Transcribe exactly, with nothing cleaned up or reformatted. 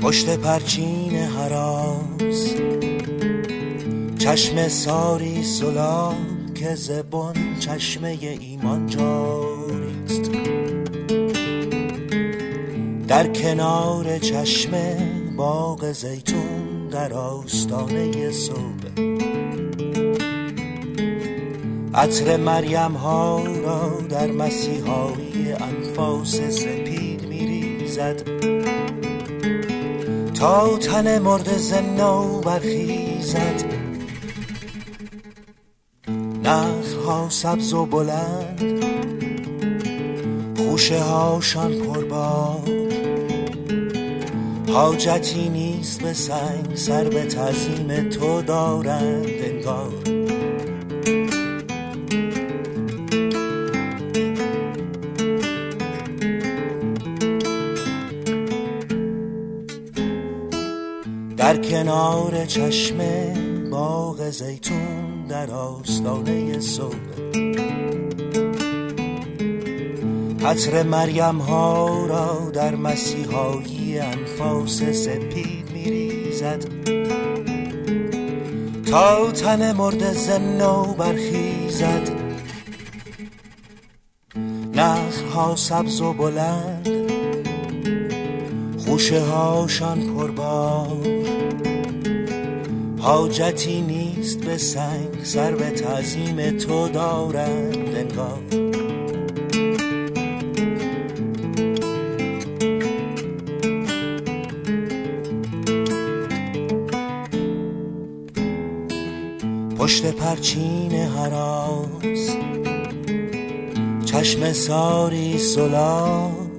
پشت پرچین هراس چشم ساری سلا که زبان چشمه ایمان جاریست. در کنار چشمه باغ زیتون در آستانه صبح، عطر مریم ها را در مسیحایی انفاس سپید میریزد تا تن مرد زمنو برخیزد. نخل‌ها سبز و بلند، خوشه هاشان پربار، حاجتی نیست به سنگ سر به تعظیم تو دارند انگار. در کنار چشمه باغ زیتون در آستانه صبح، عطر مریم ها را در مسیحایی انفاس سپید میریزد تا تن مرد زمنو برخیزد. نخل‌ها سبز و بلند، خوشه هاشان پربار، حاجتی نیست به سنگ سر به تعظیم تو دارند انگار. پشت پرچین هراس چشم ساری سلا